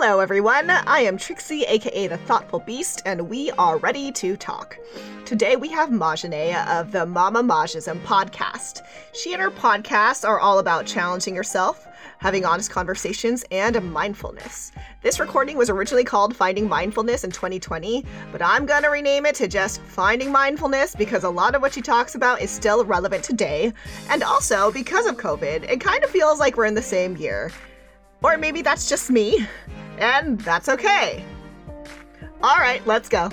Hello everyone, I am Trixie, aka The Thoughtful Beast, and we are ready to talk. Today we have Majane of the Mama Majism podcast. She and her podcast are all about challenging yourself, having honest conversations, and mindfulness. This recording was originally called Finding Mindfulness in 2020, but I'm gonna rename it to just Finding Mindfulness because a lot of what she talks about is still relevant today, and also because of COVID, it kind of feels like we're in the same year. Or maybe that's just me, and that's okay. All right, let's go.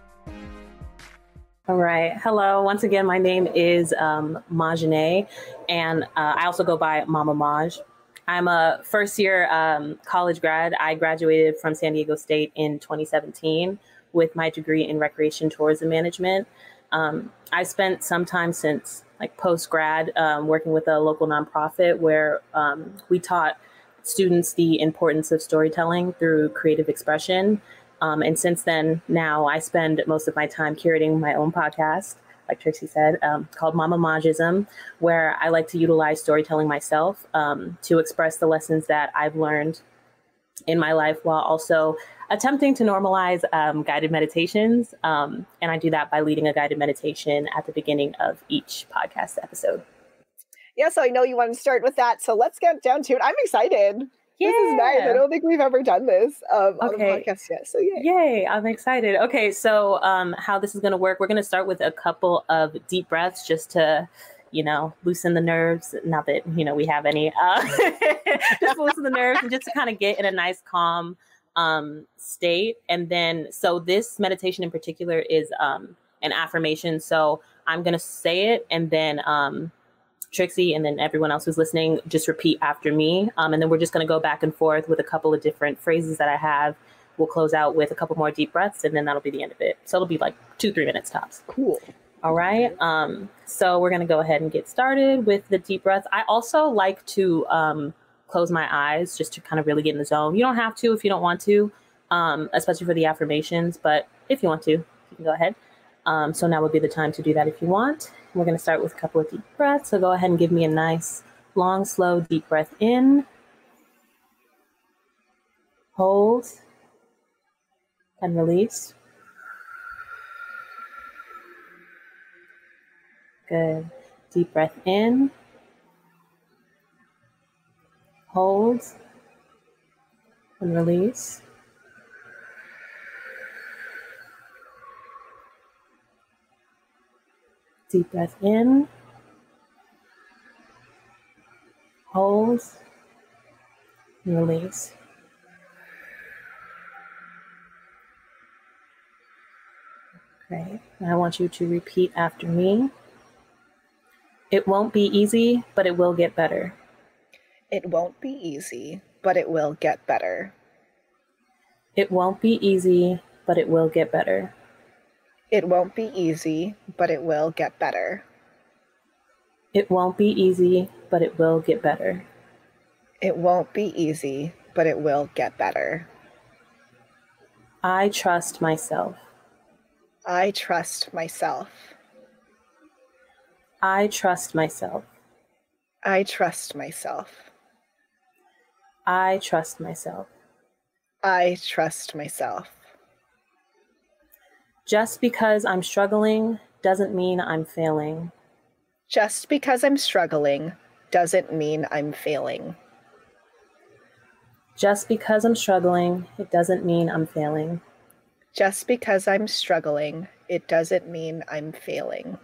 All right. Hello. Once again, my name is Majane, and I also go by Mama Maj. I'm a first-year college grad. I graduated from San Diego State in 2017 with my degree in recreation tourism management. I spent some time since post-grad working with a local nonprofit where we taught students the importance of storytelling through creative expression. And since then, now I spend most of my time curating my own podcast, like Trixie said, called Mama Majism, where I like to utilize storytelling myself to express the lessons that I've learned in my life while also attempting to normalize guided meditations. And I do that by leading a guided meditation at the beginning of each podcast episode. Yeah, so I know you want to start with that, so let's get down to it. I'm excited. Yeah. This is nice. I don't think we've ever done this on the podcast yet, so yay. Yay, I'm excited. Okay, so how this is going to work, we're going to start with a couple of deep breaths just to, loosen the nerves. Not that, we have any. Just loosen the nerves and just to kind of get in a nice, calm state. And then, so this meditation in particular is an affirmation. So I'm going to say it and then Trixie and then everyone else who's listening, just repeat after me. And then we're just going to go back and forth with a couple of different phrases that I have. We'll close out with a couple more deep breaths and then that'll be the end of it. So it'll be like 2-3 minutes tops. Cool. All right. So we're going to go ahead and get started with the deep breath. I also like to close my eyes just to kind of really get in the zone. You don't have to if you don't want to, especially for the affirmations. But if you want to, you can go ahead. So now would be the time to do that if you want. We're going to start with a couple of deep breaths. So go ahead and give me a nice, long, slow, deep breath in. Hold. And release. Good. Deep breath in. Hold. And release. Deep breath in, hold, and release. Okay, now I want you to repeat after me. It won't be easy, but it will get better. It won't be easy, but it will get better. It won't be easy, but it will get better. It won't be easy, but it will get better. It won't be easy, but it will get better. It won't be easy, but it will get better. I trust myself. I trust myself. I trust myself. I trust myself. I trust myself. I trust myself. Just because I'm struggling doesn't mean I'm failing. Just because I'm struggling doesn't mean I'm failing. Just because I'm struggling, it doesn't mean I'm failing. Just because I'm struggling, it doesn't mean I'm failing.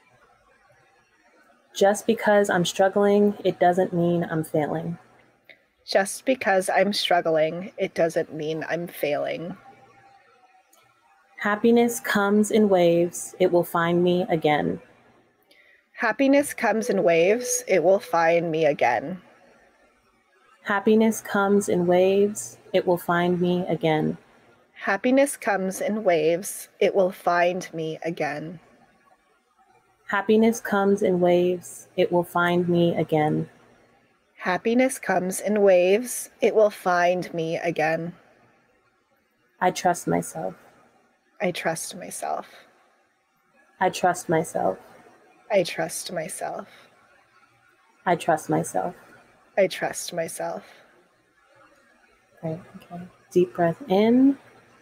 Just because I'm struggling, it doesn't mean I'm failing. Just because I'm struggling, it doesn't mean I'm failing. Happiness comes in waves. It will find me again. Happiness comes in waves. It will find me again. Happiness comes in waves. It will find me again. Happiness comes in waves. It will find me again. Happiness comes in waves. It will find me again. Happiness comes in waves. It will find me again. I trust myself. I trust myself. I trust myself. I trust myself. I trust myself. I trust myself. Great. Okay. Deep breath in.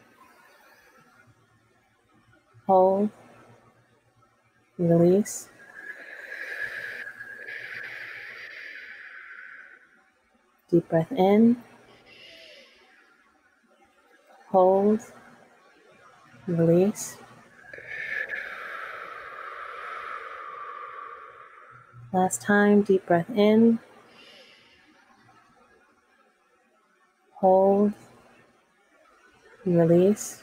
Hold. Release. Deep breath in. Hold. Release. Last time, deep breath in. Hold. Release.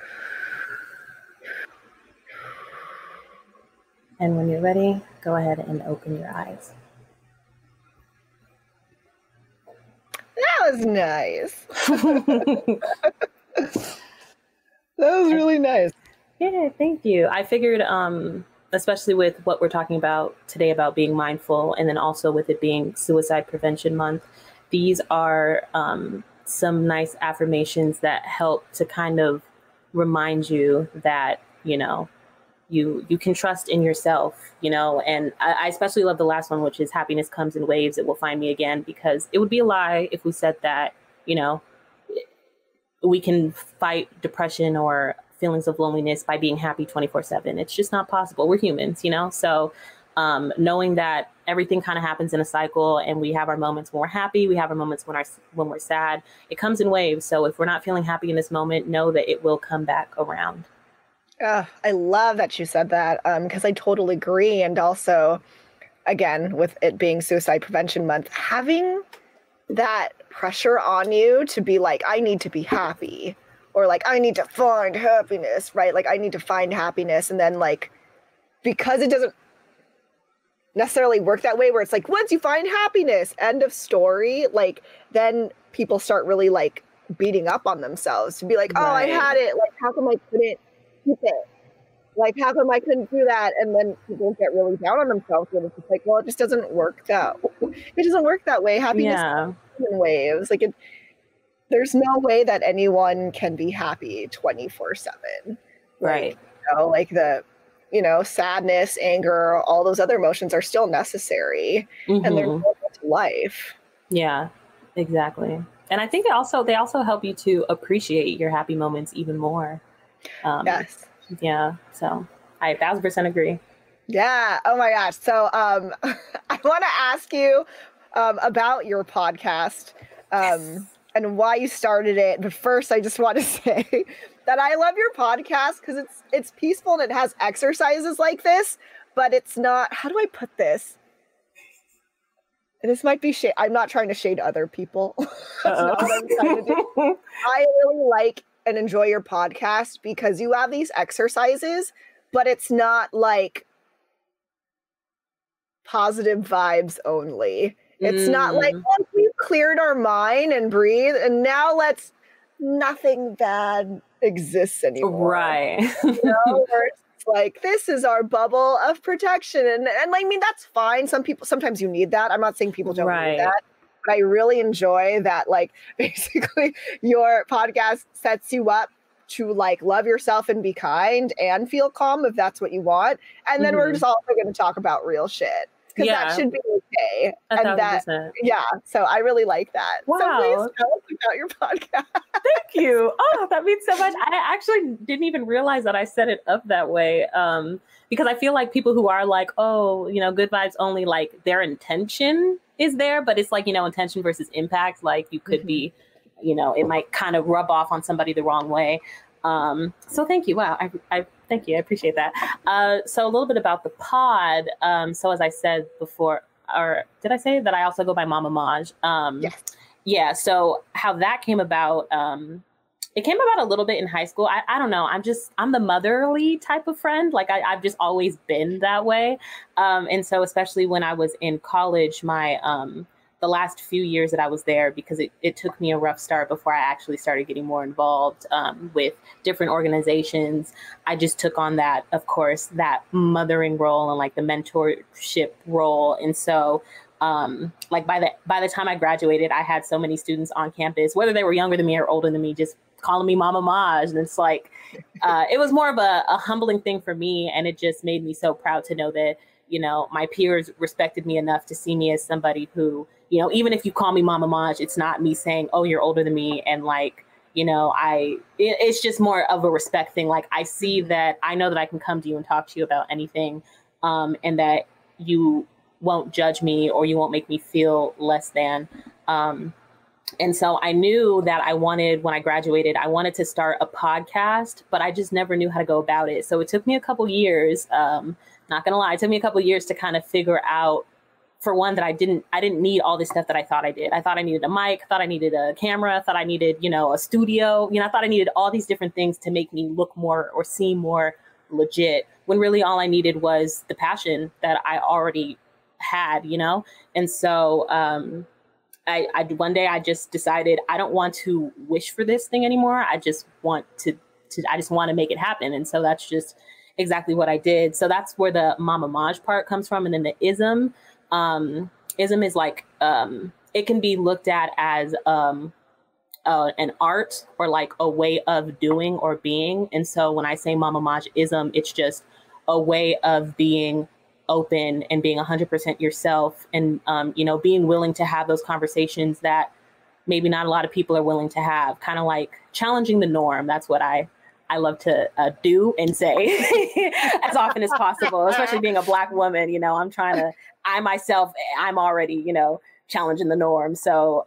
And when you're ready, go ahead and open your eyes. That was nice. That was really nice. Yeah, thank you. I figured, especially with what we're talking about today about being mindful, and then also with it being Suicide Prevention Month, these are some nice affirmations that help to kind of remind you that, you can trust in yourself, and I especially love the last one, which is happiness comes in waves. It will find me again, because it would be a lie if we said that, we can fight depression or feelings of loneliness by being happy 24/7. It's just not possible. We're humans, so knowing that everything kind of happens in a cycle, and we have our moments when we're happy, we have our moments when we're sad. It comes in waves. So if we're not feeling happy in this moment, know that it will come back around. I love that you said that, because I totally agree. And also, again, with it being Suicide Prevention Month, having that pressure on you to be like, I need to be happy, or like, I need to find happiness, right? Like, I need to find happiness. And then, like, because it doesn't necessarily work that way, where it's like, once you find happiness, end of story, like, then people start really, like, beating up on themselves to be like, oh, I had it. Like, how come I couldn't keep it? Like, how come I couldn't do that? And then people get really down on themselves, and it's just like, well, it just doesn't work that way. Happiness comes in waves. Like, there's no way that anyone can be happy 24/7. Right. Like the, sadness, anger, all those other emotions are still necessary, and they're normal to life. Yeah, exactly. And I think they also help you to appreciate your happy moments even more. Yes. Yeah. So I 1,000% agree. Yeah. Oh my gosh. So I want to ask you about your podcast and why you started it. But first, I just want to say that I love your podcast because it's peaceful and it has exercises like this, but it's not, how do I put this? This might be shade. I'm not trying to shade other people. That's not what I'm trying to do. I really like and enjoy your podcast because you have these exercises, but it's not like positive vibes only. It's not like, once we've cleared our mind and breathe, and now nothing bad exists anymore. Right. Where it's like, this is our bubble of protection. And I mean, that's fine. Sometimes you need that. I'm not saying people don't need that. But I really enjoy that, like, basically your podcast sets you up to, like, love yourself and be kind and feel calm if that's what you want. And then we're just also going to talk about real shit, because that should be okay. 1,000%. So I really like that. Wow. So please tell us about your podcast. Thank you. Oh, that means so much. I actually didn't even realize that I set it up that way. Because I feel like people who are like, oh, good vibes only, like, their intention is there, but it's like, intention versus impact. Like, you could be, it might kind of rub off on somebody the wrong way. So thank you. Wow. I thank you. I appreciate that. So a little bit about the pod. So as I said before, or did I say that I also go by Mama Maj? Yes. Yeah. So how that came about, it came about a little bit in high school. I don't know. I'm the motherly type of friend. Like I've just always been that way. And so especially when I was in college, the last few years that I was there, because it took me a rough start before I actually started getting more involved with different organizations. I just took on that, of course, that mothering role and like the mentorship role. And so like by the time I graduated, I had so many students on campus, whether they were younger than me or older than me, just calling me Mama Maj. And it's like, it was more of a humbling thing for me. And it just made me so proud to know that, my peers respected me enough to see me as somebody who, even if you call me Mama Maj, it's not me saying, oh, you're older than me. And like, it's just more of a respect thing. Like I see that I know that I can come to you and talk to you about anything, and that you won't judge me or you won't make me feel less than. And so I knew that when I graduated, I wanted to start a podcast, but I just never knew how to go about it. So it took me a couple years, not gonna lie, it took me a couple years to kind of figure out, for one, that I didn't need all this stuff that I thought I did. I thought I needed a mic, thought I needed a camera, thought I needed, a studio. I thought I needed all these different things to make me look more or seem more legit, when really all I needed was the passion that I already had, And so I one day I just decided I don't want to wish for this thing anymore. I just want to make it happen. And so that's just exactly what I did. So that's where the Mama Maj part comes from. And then the ism. Ism is like, it can be looked at as an art or like a way of doing or being. And so when I say Mama Maj ism, it's just a way of being open and being 100% yourself, and, being willing to have those conversations that maybe not a lot of people are willing to have, kind of like challenging the norm. That's what I love to do and say as often as possible, especially being a Black woman. I'm already, challenging the norm. So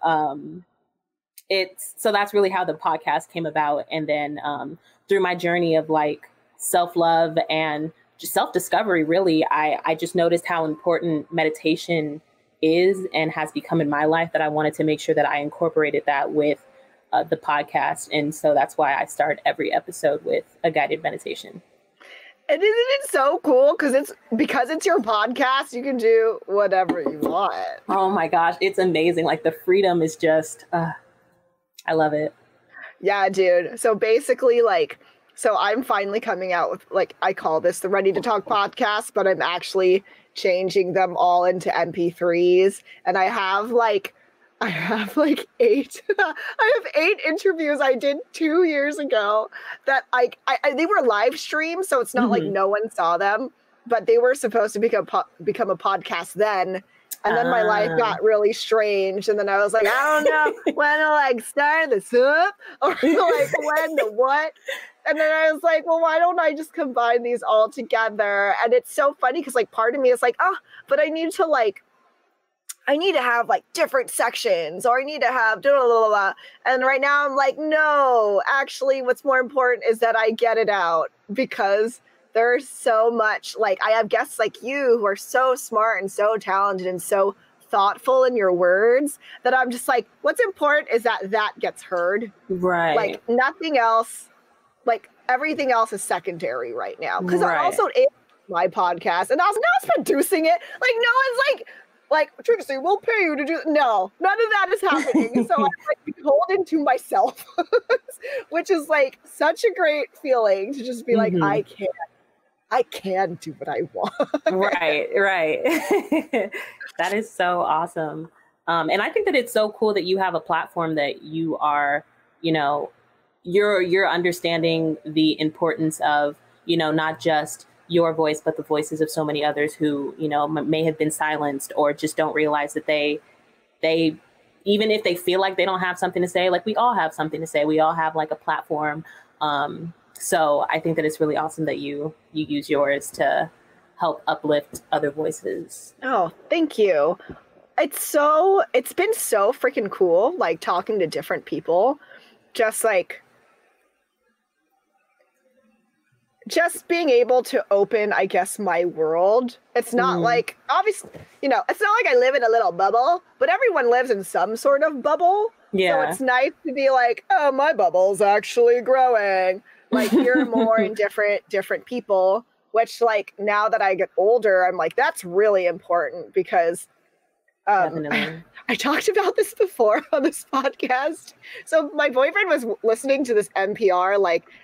so that's really how the podcast came about. And then through my journey of like self-love and just self-discovery, really, I just noticed how important meditation is and has become in my life, that I wanted to make sure that I incorporated that with the podcast. And so that's why I start every episode with a guided meditation. And isn't it so cool? Because it's your podcast, you can do whatever you want. Oh my gosh, it's amazing. Like the freedom is just, I love it. Yeah, dude. So basically, so I'm finally coming out with, I call this the Ready to Talk podcast, but I'm actually changing them all into MP3s. And I have 8 I have 8 interviews I did 2 years ago that they were live streamed, so it's not like no one saw them, but they were supposed to become a podcast then. And then my life got really strange, and then I was like, I don't know when to start this up, or when to what. And then I was like, well, why don't I just combine these all together? And it's so funny because part of me is like, but I need to have different sections, or I need to have blah, blah, blah, blah. And right now I'm like, no, actually what's more important is that I get it out, because there's so much, I have guests like you who are so smart and so talented and so thoughtful in your words, that I'm just like, what's important is that gets heard. Right. Nothing else, everything else is secondary right now. Because right. I also my podcast, and I was producing it. No one's Trixie, we'll pay you to do. No, none of that is happening. So I'm beholden to myself, which is such a great feeling to just be I can do what I want. Right. That is so awesome. And I think that it's so cool that you have a platform that you are, you're understanding the importance of, not just your voice, but the voices of so many others who, may have been silenced, or just don't realize that they, even if they feel like they don't have something to say, we all have something to say. We all have a platform. So I think that it's really awesome that you use yours to help uplift other voices. Oh, thank you. It's been so freaking cool, talking to different people, just being able to open, I guess, my world. It's not obviously, it's not like I live in a little bubble, but everyone lives in some sort of bubble. Yeah. So it's nice to be oh, my bubble's actually growing. You're more in different people, which now that I get older, I'm that's really important, because I talked about this before on this podcast. So my boyfriend was listening to this NPR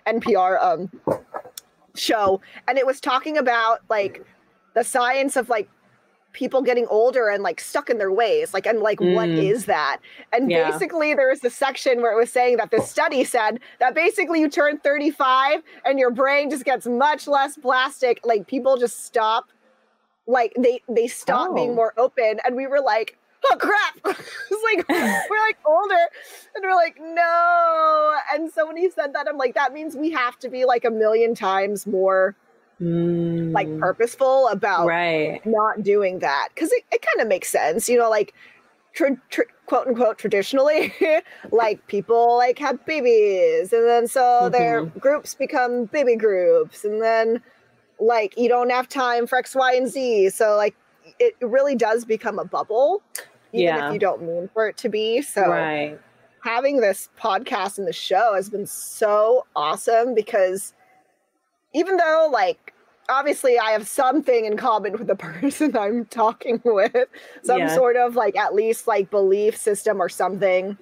show, and it was talking about the science of people getting older and stuck in their ways, what is that? And basically there was this section where it was saying that this study said that basically you turn 35 and your brain just gets much less plastic. People just stop, they stop being more open. And we were like, oh crap. It's like we're like older and we're like, no. And so when he said that, I'm like, that means we have to be like a million times more like purposeful about not doing that. Because it kind of makes sense, you know, like quote unquote traditionally, like people like have babies, and then so their groups become baby groups, and then like you don't have time for X, Y, and Z. So like it really does become a bubble, even if you don't mean for it to be. So having this podcast and the show has been so awesome, because even though like obviously I have something in common with the person I'm talking with, some sort of like at least like belief system or something,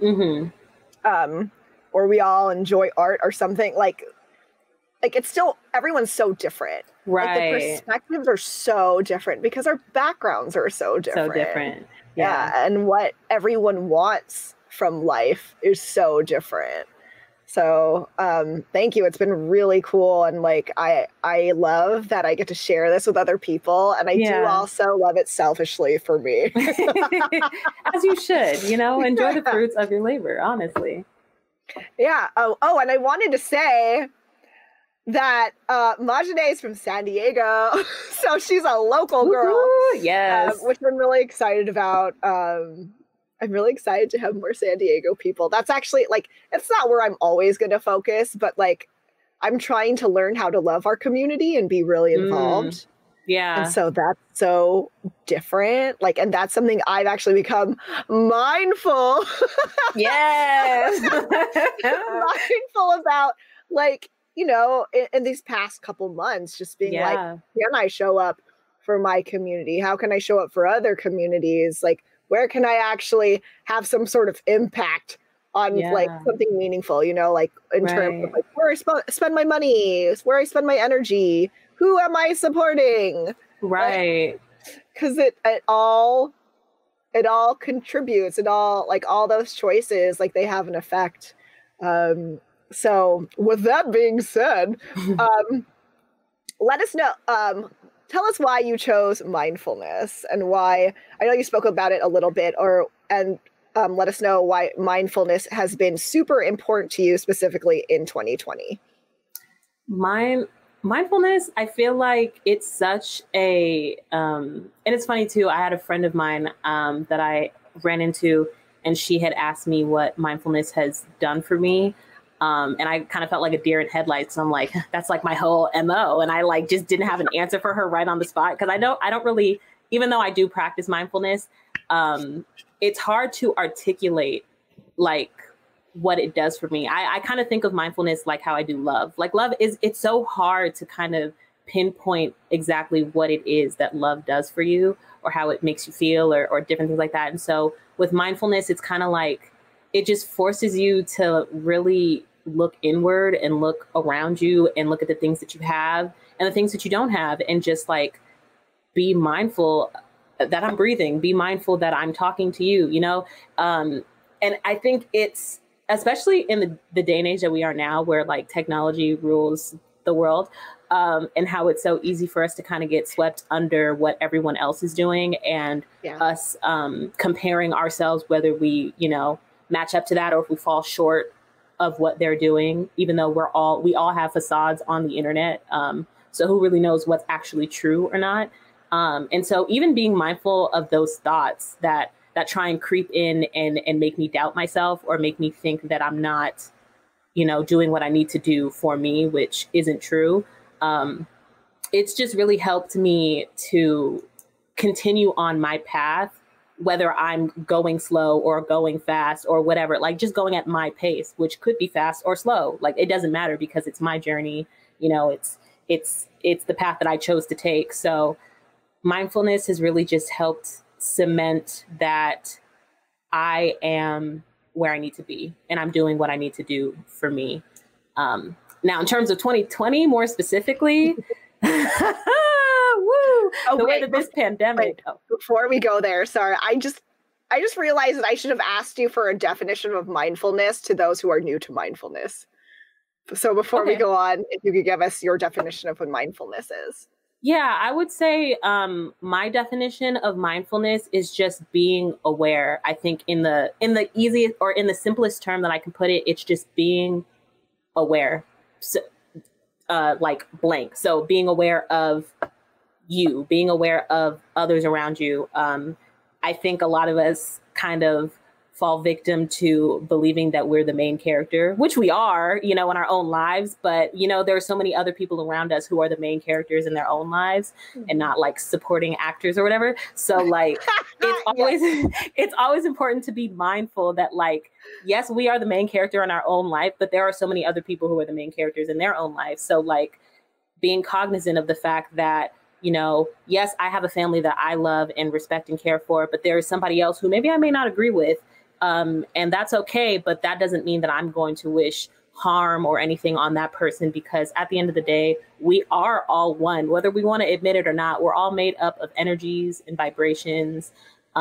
or we all enjoy art or something, like it's still, everyone's so different. Like the perspectives are so different because our backgrounds are so different. Yeah. And what everyone wants from life is so different. So thank you. It's been really cool. And like, I love that I get to share this with other people. And I do also love it selfishly for me. As you should, you know, enjoy the fruits of your labor, honestly. Yeah. Oh, and I wanted to say that Majane is from San Diego. So she's a local girl. Yes. Which I'm really excited about. I'm really excited to have more San Diego people. That's actually like, it's not where I'm always going to focus, but like I'm trying to learn how to love our community and be really involved. Yeah. And so that's so different. Like, and that's something I've actually become mindful. Yes. Mindful about, like, you know, in these past couple months, just being like, can I show up for my community? How can I show up for other communities? Like, where can I actually have some sort of impact on like something meaningful, you know, like in terms of like where I spend my money, where I spend my energy, who am I supporting? Right. Because it all contributes, it all, like all those choices, like they have an effect. So with that being said, let us know, tell us why you chose mindfulness and why, I know you spoke about it a little bit, and let us know why mindfulness has been super important to you specifically in 2020. Mindfulness, I feel like it's such a, and it's funny too, I had a friend of mine that I ran into, and she had asked me what mindfulness has done for me. And I kind of felt like a deer in headlights. So I'm like, that's like my whole MO. And I like just didn't have an answer for her right on the spot. Cause I don't really, even though I do practice mindfulness, it's hard to articulate like what it does for me. I kind of think of mindfulness like how I do love. Like love it's so hard to kind of pinpoint exactly what it is that love does for you or how it makes you feel or different things like that. And so with mindfulness, it's kind of like, it just forces you to really look inward and look around you and look at the things that you have and the things that you don't have, and just like be mindful that I'm breathing, be mindful that I'm talking to you, you know? And I think it's, especially in the day and age that we are now, where like technology rules the world, and how it's so easy for us to kind of get swept under what everyone else is doing, and us comparing ourselves, whether we, you know, match up to that or if we fall short of what they're doing, even though we all have facades on the internet. So who really knows what's actually true or not? And so even being mindful of those thoughts that try and creep in and make me doubt myself or make me think that I'm not, you know, doing what I need to do for me, which isn't true. It's just really helped me to continue on my path, whether I'm going slow or going fast or whatever, like just going at my pace, which could be fast or slow. Like it doesn't matter because it's my journey. You know, it's the path that I chose to take. So mindfulness has really just helped cement that I am where I need to be and I'm doing what I need to do for me. Now, in terms of 2020, more specifically, the way that this pandemic. Before we go there, sorry, I just realized that I should have asked you for a definition of mindfulness to those who are new to mindfulness. So before we go on, if you could give us your definition of what mindfulness is. Yeah, I would say my definition of mindfulness is just being aware. I think in the easiest or in the simplest term that I can put it, it's just being aware. So, like blank. So being aware of you, being aware of others around you. I think a lot of us kind of fall victim to believing that we're the main character, which we are, in our own lives. But, there are so many other people around us who are the main characters in their own lives and not like supporting actors or whatever. So like, it's always, it's always important to be mindful that like, yes, we are the main character in our own life, but there are so many other people who are the main characters in their own life. So like, being cognizant of the fact that, yes, I have a family that I love and respect and care for, but there is somebody else who maybe I may not agree with. And that's okay. But that doesn't mean that I'm going to wish harm or anything on that person, because at the end of the day, we are all one, whether we want to admit it or not. We're all made up of energies and vibrations.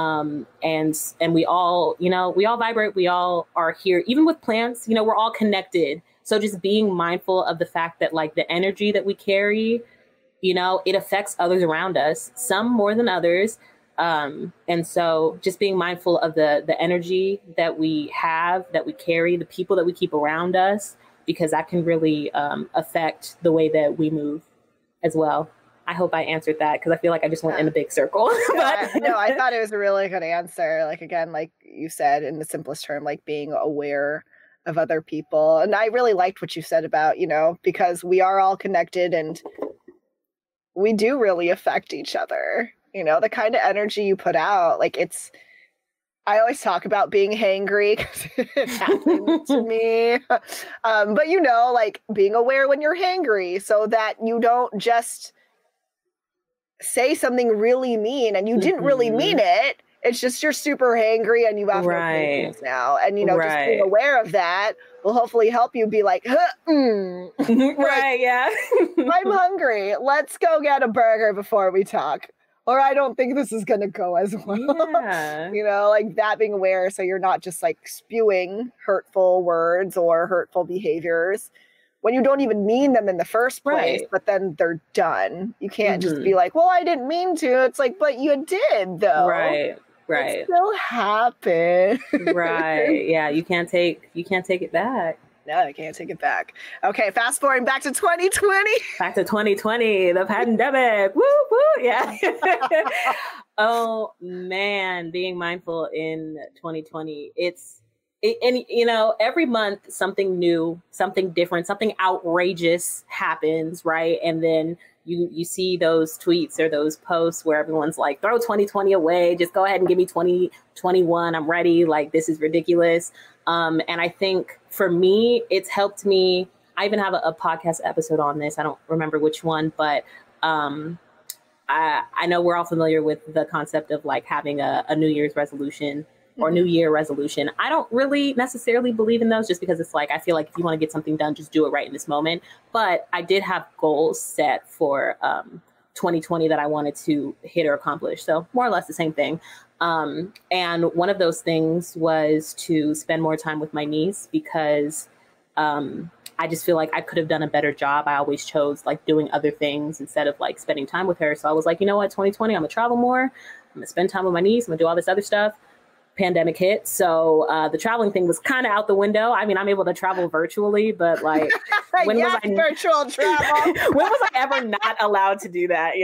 And we all, we all vibrate. We all are here, even with plants, we're all connected. So just being mindful of the fact that like the energy that we carry, it affects others around us, some more than others. And so just being mindful of the energy that we have, that we carry, the people that we keep around us, because that can really affect the way that we move as well. I hope I answered that, because I feel like I just went in a big circle. No, I thought it was a really good answer. Like, again, like you said, in the simplest term, like being aware of other people. And I really liked what you said about, because we are all connected and we do really affect each other. The kind of energy you put out, like I always talk about being hangry because it happened to me. But like being aware when you're hangry so that you don't just say something really mean and you didn't really mean it. It's just you're super hangry and you have no patience now. And, just being aware of that will hopefully help you be like, right, yeah. I'm hungry. Let's go get a burger before we talk. Or I don't think this is going to go as well. Yeah. Like that, being aware so you're not just like spewing hurtful words or hurtful behaviors when you don't even mean them in the first place, but then they're done. You can't just be like, well, I didn't mean to. It's like, but you did though. Right. It still happened. Right. Yeah. You can't take it back. No, I can't take it back. Okay, fast forwarding back to 2020. Back to 2020, the pandemic. Woo, woo, yeah. Oh man, being mindful in 2020. Every month something new, something different, something outrageous happens, right? And then you see those tweets or those posts where everyone's like, throw 2020 away, just go ahead and give me 2021. I'm ready. Like, this is ridiculous. And I think for me, it's helped me. I even have a podcast episode on this. I don't remember which one, but I know we're all familiar with the concept of like having a New Year's resolution or New Year resolution. I don't really necessarily believe in those, just because it's like, I feel like if you want to get something done, just do it right in this moment. But I did have goals set for 2020 that I wanted to hit or accomplish. So more or less the same thing. And one of those things was to spend more time with my niece, because I just feel like I could have done a better job. I always chose like doing other things instead of like spending time with her. So I was like, you know what, 2020, I'm gonna travel more. I'm gonna spend time with my niece. I'm gonna do all this other stuff. Pandemic hit. So the traveling thing was kind of out the window. I mean, I'm able to travel virtually, but like, when was I virtual travel? When was I ever not allowed to do that,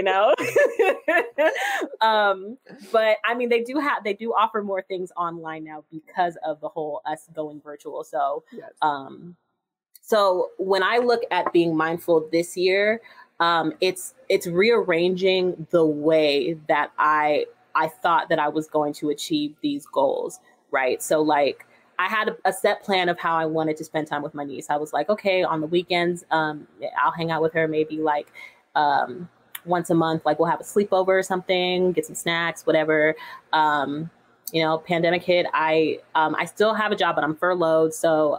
But I mean, they do offer more things online now because of the whole us going virtual. So, yes. So when I look at being mindful this year, it's rearranging the way that I thought that I was going to achieve these goals, right? So like I had a set plan of how I wanted to spend time with my niece. I was like, okay, on the weekends, I'll hang out with her maybe like once a month, like we'll have a sleepover or something, get some snacks, whatever. Pandemic hit. I still have a job, but I'm furloughed. So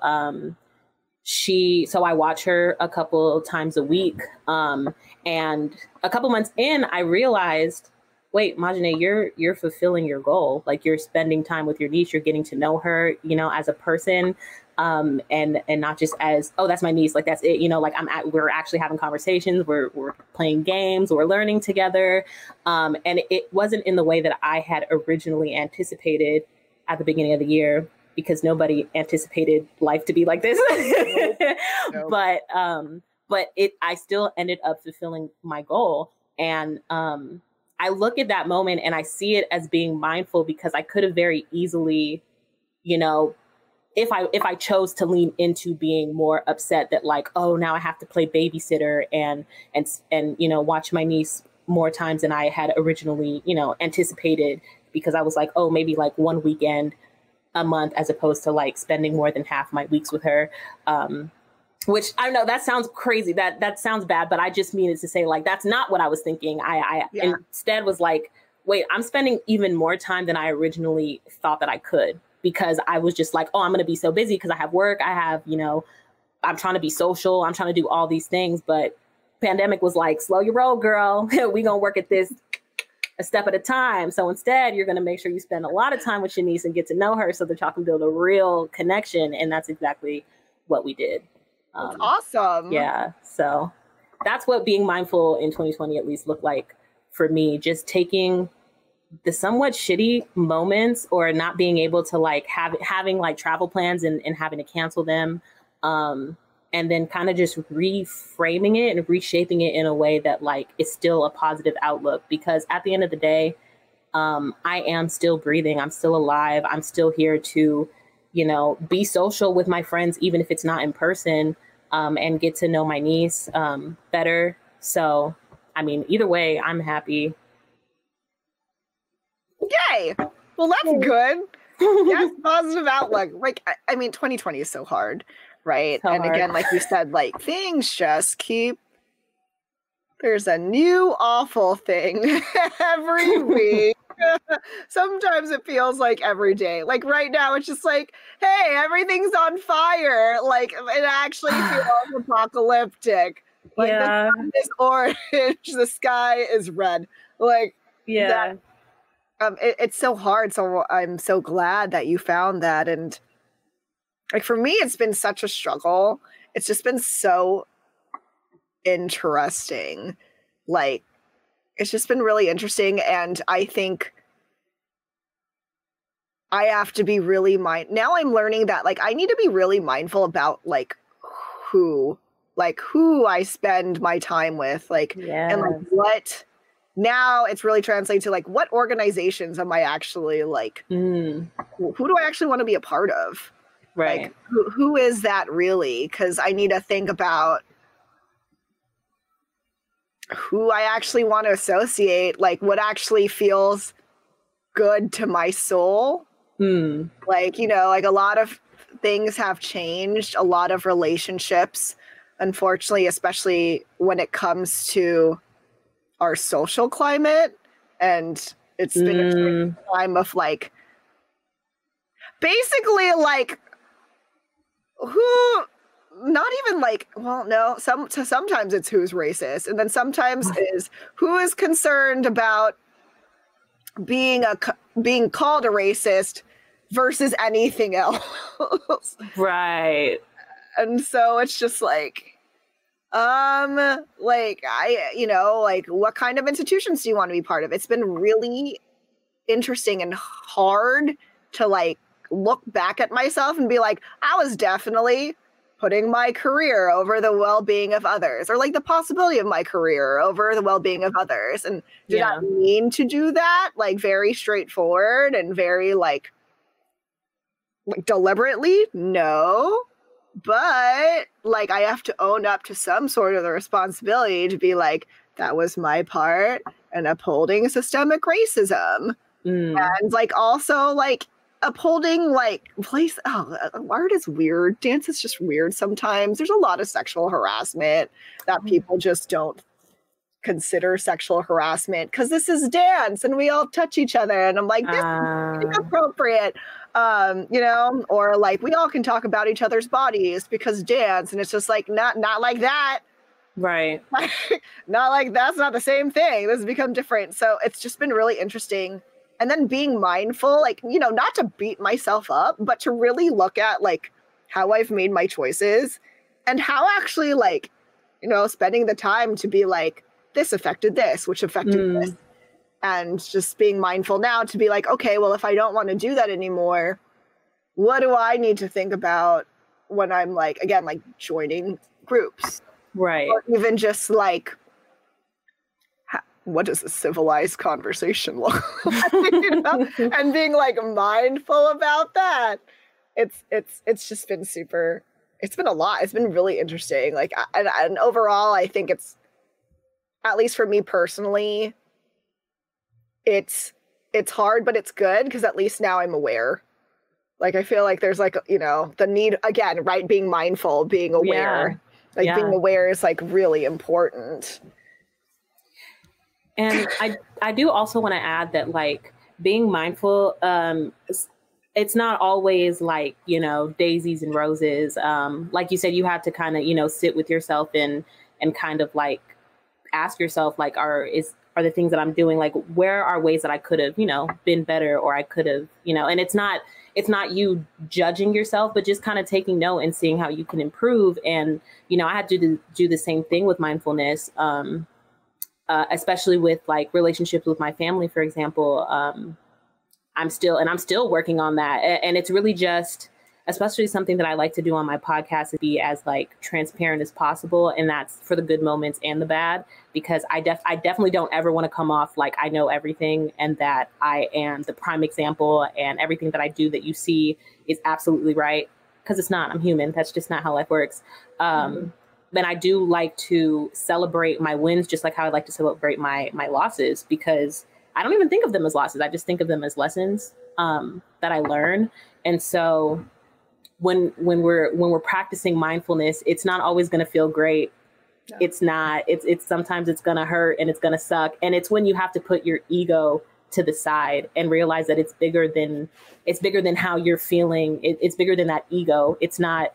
I watch her a couple times a week. And a couple months in, I realized, wait, Majane, you're fulfilling your goal. Like, you're spending time with your niece. You're getting to know her, as a person. and not just as, oh, that's my niece, like that's it, like we're actually having conversations, we're playing games, we're learning together, and it wasn't in the way that I had originally anticipated at the beginning of the year, because nobody anticipated life to be like this. Nope. But I still ended up fulfilling my goal, and I look at that moment and I see it as being mindful, because I could have very easily, if I chose to lean into being more upset that like, oh, now I have to play babysitter and watch my niece more times than I had originally, anticipated, because I was like, oh, maybe like one weekend a month, as opposed to like spending more than half my weeks with her. Which I don't know, that sounds crazy. That sounds bad, but I just mean it to say like, that's not what I was thinking. I instead was like, wait, I'm spending even more time than I originally thought that I could, because I was just like, oh, I'm going to be so busy because I have work. I have, I'm trying to be social. I'm trying to do all these things. But pandemic was like, slow your roll, girl. We going to work at this a step at a time. So instead, you're going to make sure you spend a lot of time with your niece and get to know her so that y'all can build a real connection. And that's exactly what we did. That's awesome. Yeah. So that's what being mindful in 2020 at least looked like for me. Just taking the somewhat shitty moments, or not being able to like having like travel plans and having to cancel them. And then kind of just reframing it and reshaping it in a way that like is still a positive outlook, because at the end of the day, I am still breathing. I'm still alive. I'm still here to, be social with my friends, even if it's not in person, and get to know my niece better. So, I mean, either way, I'm happy. Yay! Well, that's good. Yes, positive outlook. Like, I mean, 2020 is so hard, right? So hard. Again, like you said, like things just keep. There's a new awful thing every week. Sometimes it feels like every day. Like right now, it's just like, hey, everything's on fire. Like it actually feels apocalyptic. Like the sun is orange, the sky is red. Like that. It's so hard. So I'm so glad that you found that. And like for me, it's been such a struggle. It's just been so interesting. Like it's just been really interesting. And I think I have to be really now I'm learning that like I need to be really mindful about like who I spend my time with, like, and like what. Now it's really translated to like, what organizations am I actually like, who do I actually want to be a part of? Right. Like, who is that really? Because I need to think about who I actually want to associate, like what actually feels good to my soul. Like, like a lot of things have changed, a lot of relationships, unfortunately, especially when it comes to our social climate, and it's been a time of like basically like who, not even like, well, no, sometimes it's who's racist, and then sometimes is who is concerned about being called a racist versus anything else. Right. And so it's just like like like what kind of institutions do you want to be part of? It's been really interesting and hard to like look back at myself and be like, I was definitely putting my career over the well-being of others, or like the possibility of my career over the well-being of others. And did I mean to do that? Like very straightforward and very like deliberately? No. But like I have to own up to some sort of the responsibility to be like, that was my part in upholding systemic racism. And like also like upholding like art is weird. Dance is just weird sometimes. There's a lot of sexual harassment that people just don't consider sexual harassment because this is dance and we all touch each other. And I'm like, this is inappropriate. Or like we all can talk about each other's bodies because dance, and it's just like not like that. Right. Not like that's not the same thing. This has become different. So it's just been really interesting. And then being mindful, like, not to beat myself up, but to really look at like how I've made my choices, and how actually, like, you know, spending the time to be like, this affected this, which affected this. And just being mindful now to be like, okay, well, if I don't want to do that anymore, what do I need to think about when I'm like, again, like joining groups? Right. Or even just like, what does a civilized conversation look like? You know? And being like mindful about that. It's just been super, it's been a lot. It's been really interesting. Like, and overall, I think it's, at least for me personally, it's hard, but it's good because at least now I'm aware. Like, I feel like there's like, you know, the need, again, right? Being mindful, being aware. Yeah. Like being aware is like really important. And I do also want to add that like being mindful, it's not always like, you know, daisies and roses. Like you said, you have to kind of, you know, sit with yourself and kind of like ask yourself, like, are the things that I'm doing, like, where are ways that I could have, you know, been better, or I could have, you know, and it's not you judging yourself, but just kind of taking note and seeing how you can improve. And, you know, I had to do the same thing with mindfulness, especially with like relationships with my family, for example. I'm still working on that. And it's really just, especially something that I like to do on my podcast, to be as like transparent as possible. And that's for the good moments and the bad, because I definitely don't ever want to come off like I know everything and that I am the prime example and everything that I do that you see is absolutely right. Because it's not. I'm human. That's just not how life works. And I do like to celebrate my wins, just like how I like to celebrate my losses, because I don't even think of them as losses. I just think of them as lessons that I learn. And so when we're practicing mindfulness, it's not always going to feel great. No. It's not. It's sometimes it's going to hurt and it's going to suck. And it's when you have to put your ego to the side and realize that it's bigger than how you're feeling. It's bigger than that ego. It's not.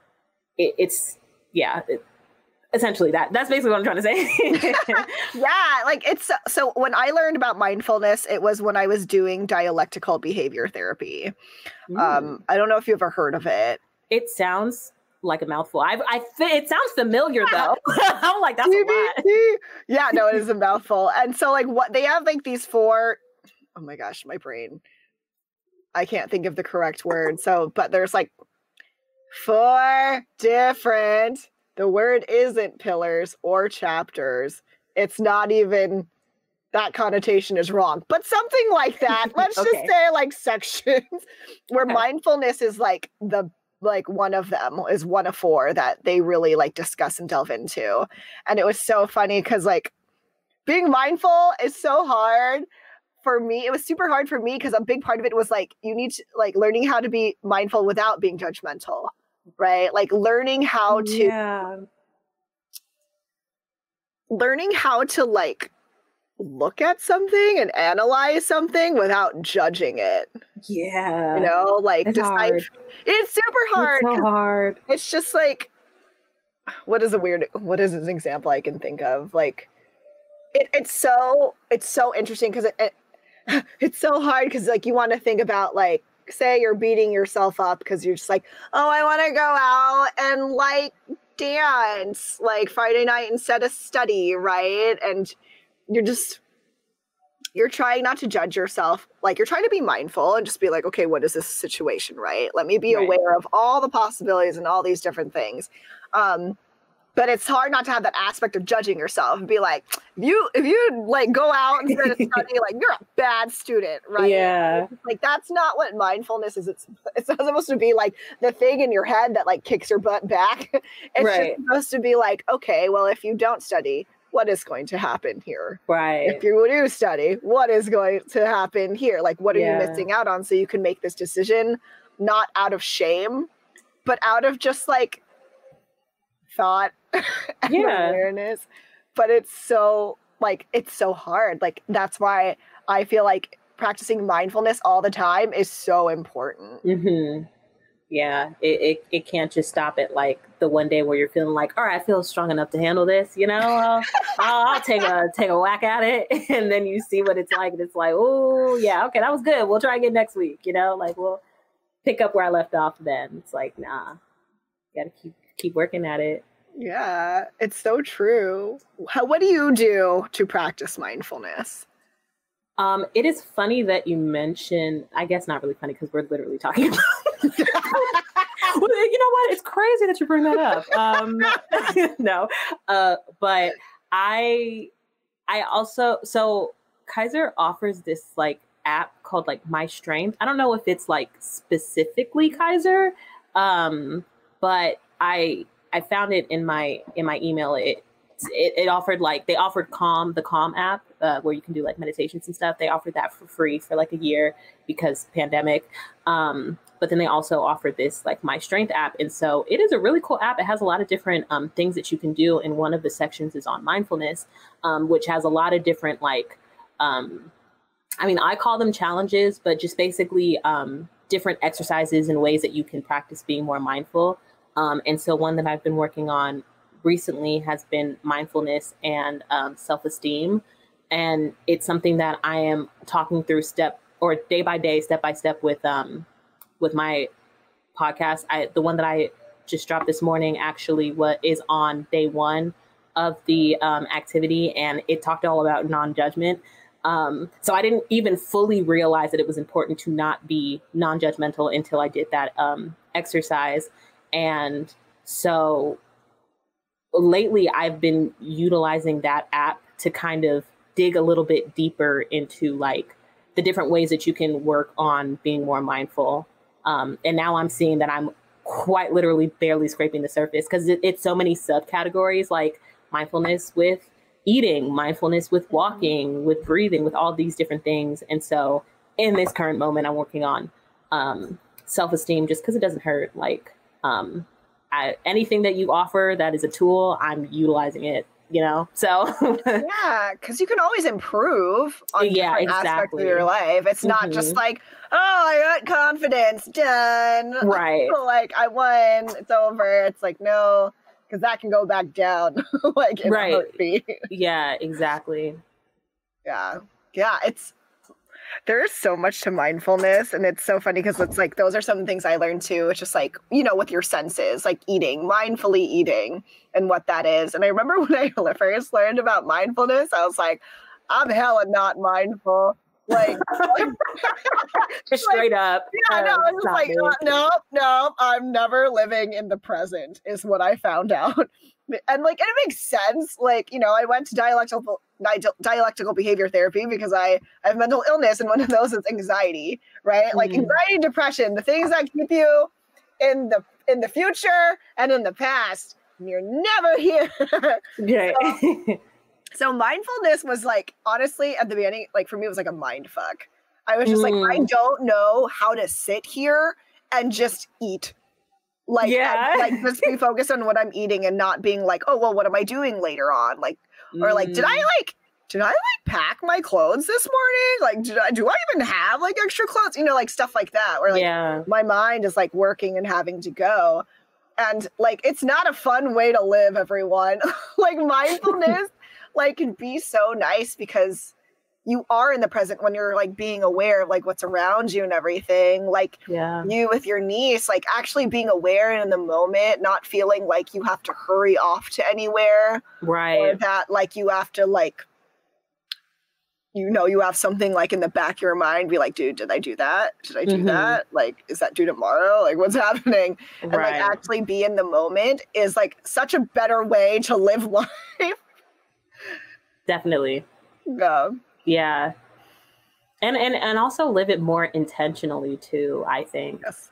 Essentially that's basically what I'm trying to say. Yeah, like it's so when I learned about mindfulness, it was when I was doing dialectical behavior therapy. I don't know if you ever heard of it. It sounds like a mouthful. It sounds familiar though. I'm like, that's a lot. Yeah, no, it is a mouthful. And so like what they have like these 4, oh my gosh, my brain. I can't think of the correct word. So, but there's like 4 different, the word isn't pillars or chapters. It's not even, that connotation is wrong, but something like that. Let's just say like sections where mindfulness is like one of them, is one of 4 that they really like discuss and delve into. And it was so funny because like being mindful is so hard for me. It was super hard for me because a big part of it was like, you need to like learning how to be mindful without being judgmental. Right? Like learning how to like look at something and analyze something without judging it. Yeah. You know, like it's hard. It's super hard. It's so hard. It's just like, what is an example I can think of? Like it's so interesting because it's so hard because like you want to think about like, say you're beating yourself up because you're just like, oh, I want to go out and like dance like Friday night instead of study, right? And you're trying not to judge yourself. Like you're trying to be mindful and just be like, okay, what is this situation, right? Let me be aware of all the possibilities and all these different things. But it's hard not to have that aspect of judging yourself and be like, if you like go out and study, like you're a bad student, right? Yeah. Like that's not what mindfulness is. It's not supposed to be like the thing in your head that like kicks your butt back. It's just supposed to be like, okay, well, if you don't study, what is going to happen here? Right. If you do study, what is going to happen here? Like, what are you missing out on? So you can make this decision, not out of shame, but out of just like thought and awareness. But it's so hard. Like that's why I feel like practicing mindfulness all the time is so important. Mm-hmm. Yeah, it can't just stop at like the one day where you're feeling like, all right, I feel strong enough to handle this, you know, I'll take a whack at it. And then you see what it's like. And it's like, oh yeah, okay, that was good. We'll try again next week. You know, like, well, pick up where I left off then. It's like, nah, gotta keep working at it. Yeah, it's so true. What do you do to practice mindfulness? It is funny that you mentioned, I guess not really funny because we're literally talking about well, you know what? It's crazy that you bring that up. No, but I also, so Kaiser offers this like app called like My Strength. I don't know if it's like specifically Kaiser, but I found it in my email. It offered like, they offered Calm, the Calm app, where you can do like meditations and stuff. They offered that for free for like a year because pandemic. But then they also offered this like My Strength app. And so it is a really cool app. It has a lot of different things that you can do. And one of the sections is on mindfulness, which has a lot of different like, I mean, I call them challenges, but just basically different exercises and ways that you can practice being more mindful. And so one that I've been working on recently has been mindfulness and self-esteem. And it's something that I am talking through day by day, step by step with my podcast. The one that I just dropped this morning actually is on day one of the activity, and it talked all about non-judgment. So I didn't even fully realize that it was important to not be non-judgmental until I did that exercise. And so lately I've been utilizing that app to kind of dig a little bit deeper into like the different ways that you can work on being more mindful. And now I'm seeing that I'm quite literally barely scraping the surface because it's so many subcategories, like mindfulness with eating, mindfulness with walking, with breathing, with all these different things. And so in this current moment, I'm working on self-esteem just because it doesn't hurt. Like anything that you offer that is a tool, I'm utilizing it, you know? So yeah, because you can always improve on different aspects of your life. It's not just like, oh, I got confidence, done. Right. Like I won, it's over. It's like, no, because that can go back down like in a heartbeat. Yeah, exactly. Yeah. There is so much to mindfulness, and it's so funny because it's like those are some things I learned too. It's just like, you know, with your senses, like eating, mindfully eating, and what that is. And I remember when I first learned about mindfulness, I was like, I'm hella not mindful. Like straight up. Yeah, no, it's like no, I'm never living in the present is what I found out. And like, and it makes sense. Like, you know, I went to dialectical behavior therapy because I have mental illness, and one of those is anxiety, right? Like anxiety, depression, the things that keep you in the future and in the past. And you're never here. Right. So mindfulness was like, honestly, at the beginning, like for me, it was like a mind fuck. I was just like, I don't know how to sit here and just eat. Like, and, like just be focused on what I'm eating and not being like, oh, well, what am I doing later on? Like, or like, did I pack my clothes this morning? Like, do I even have like extra clothes? You know, like stuff like that, where like my mind is like working and having to go. And like, it's not a fun way to live, everyone. Like mindfulness, like can be so nice because you are in the present when you're like being aware of like what's around you and everything. Like you with your niece, like actually being aware and in the moment, not feeling like you have to hurry off to anywhere. Right. Or that like you have to like, you know, you have something like in the back of your mind, be like, dude, did I do that? Did I do that? Like, is that due tomorrow? Like what's happening? And like actually be in the moment is like such a better way to live life. Definitely. Yeah. Yeah. And also live it more intentionally too, I think. Yes.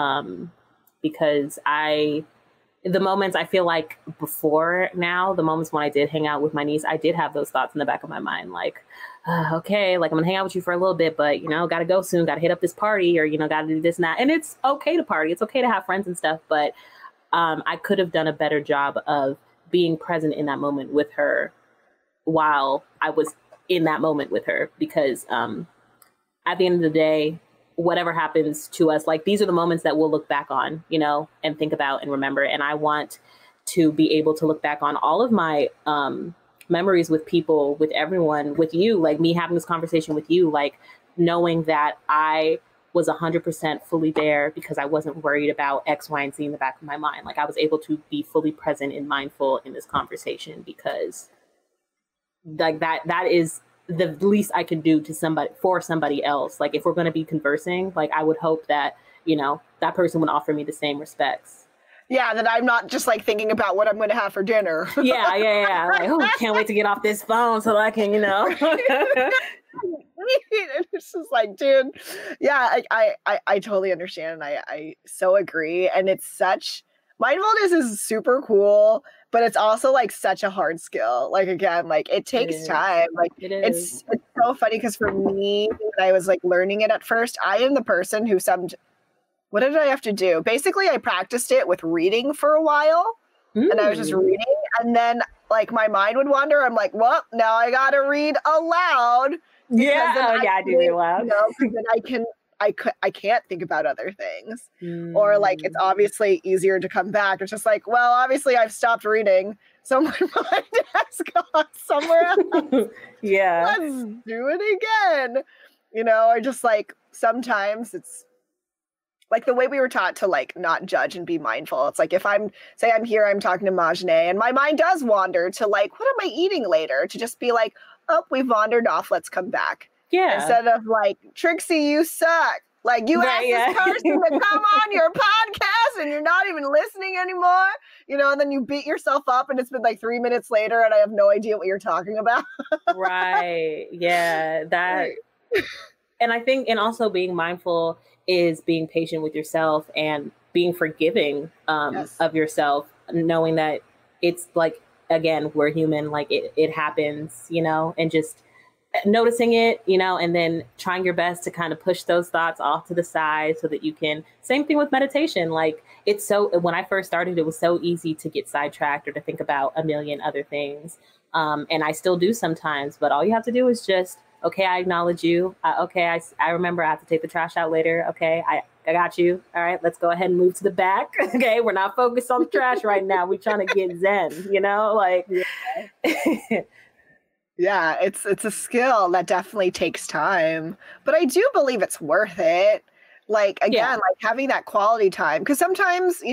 Because the moments I feel like before now, the moments when I did hang out with my niece, I did have those thoughts in the back of my mind. Like, okay, like I'm gonna hang out with you for a little bit, but you know, gotta go soon, gotta hit up this party, or, you know, gotta do this and that. And it's okay to party. It's okay to have friends and stuff. But I could have done a better job of being present in that moment with her while I was in that moment with her, because at the end of the day, whatever happens to us, like these are the moments that we'll look back on, you know, and think about and remember. And I want to be able to look back on all of my memories with people, with everyone, with you, like me having this conversation with you, like knowing that I was 100% fully there because I wasn't worried about X, Y, and Z in the back of my mind. Like I was able to be fully present and mindful in this conversation because like that is the least I can do to somebody else. Like if we're going to be conversing, like I would hope that, that person would offer me the same respects. Yeah, that I'm not just like thinking about what I'm going to have for dinner. Yeah. Like, oh, I can't wait to get off this phone so that I can, It's just like, dude, yeah, I totally understand. And I so agree. And mindfulness is super cool, but it's also like such a hard skill. Like, again, like it takes time. Like it's so funny because for me, when I was like learning it at first, I am the person who what did I have to do? Basically, I practiced it with reading for a while. And I was just reading, and then like my mind would wander. I'm like, well, now I gotta read aloud. Yeah, I do read aloud. Because then I can't think about other things. Or like it's obviously easier to come back. It's just like, well, obviously I've stopped reading, so my mind has gone somewhere else. Yeah. Let's do it again. Or just like sometimes it's like the way we were taught to like not judge and be mindful. It's like if I'm here, I'm talking to Majane, and my mind does wander to like, what am I eating later? To just be like, oh, we've wandered off. Let's come back. Yeah. Instead of like, Trixie, you suck. Like you asked this person to come on your podcast and you're not even listening anymore, and then you beat yourself up and it's been like 3 minutes later and I have no idea what you're talking about. Right. Yeah. And I think, and also being mindful is being patient with yourself and being forgiving of yourself, knowing that it's like, again, we're human, like it happens, and just noticing it, and then trying your best to kind of push those thoughts off to the side so that you can, same thing with meditation. Like when I first started, it was so easy to get sidetracked or to think about a million other things. And I still do sometimes, but all you have to do is just, okay, I acknowledge you. Okay, I remember I have to take the trash out later. Okay, I got you. All right, let's go ahead and move to the back. Okay, we're not focused on the trash right now. We're trying to get zen, like. Yeah. Yeah, it's a skill that definitely takes time, but I do believe it's worth it. Like, again, like having that quality time, because sometimes,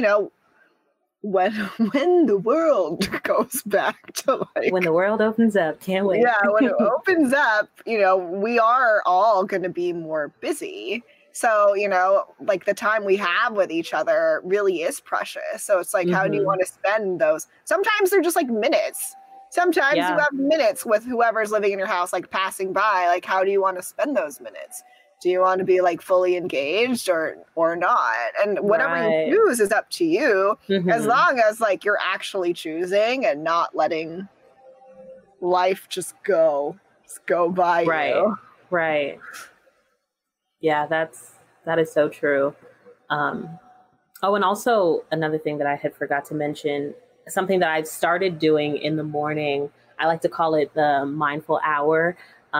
when the world goes back to like when the world opens up, can't wait. Yeah, when it opens up, we are all going to be more busy. So, like the time we have with each other really is precious. So it's like, how do you want to spend those? Sometimes they're just like minutes. Sometimes you have minutes with whoever's living in your house, like passing by. Like, how do you want to spend those minutes? Do you want to be like fully engaged or not? And whatever you choose is up to you, as long as like you're actually choosing and not letting life just go by you. Right. Yeah, that is so true. And also another thing that I had forgot to mention, something that I've started doing in the morning, I like to call it the mindful hour.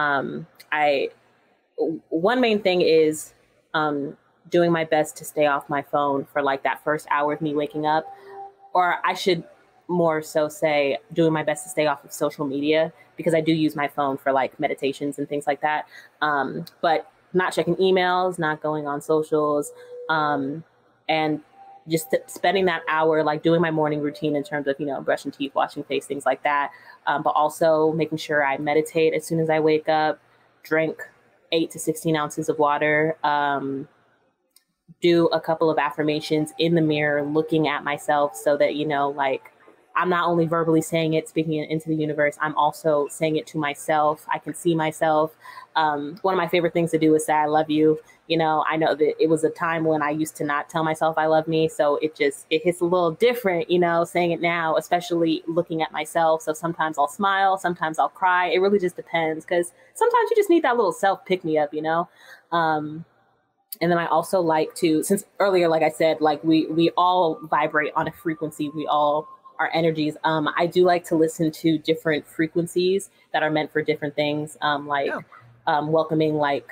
One main thing is doing my best to stay off my phone for like that first hour of me waking up, or I should more so say doing my best to stay off of social media, because I do use my phone for like meditations and things like that. But not checking emails, not going on socials, and just spending that hour, like doing my morning routine in terms of, brushing teeth, washing face, things like that. But also making sure I meditate as soon as I wake up, drink 8 to 16 ounces of water, do a couple of affirmations in the mirror, looking at myself so that, like I'm not only verbally saying it, speaking it into the universe, I'm also saying it to myself. I can see myself. One of my favorite things to do is say, I love you. I know that it was a time when I used to not tell myself I love me. So it hits a little different, saying it now, especially looking at myself. So sometimes I'll smile, sometimes I'll cry. It really just depends, because sometimes you just need that little self pick me up, And then I also like to, since earlier, like I said, like we all vibrate on a frequency. We all, our energies. I do like to listen to different frequencies that are meant for different things. Welcoming, like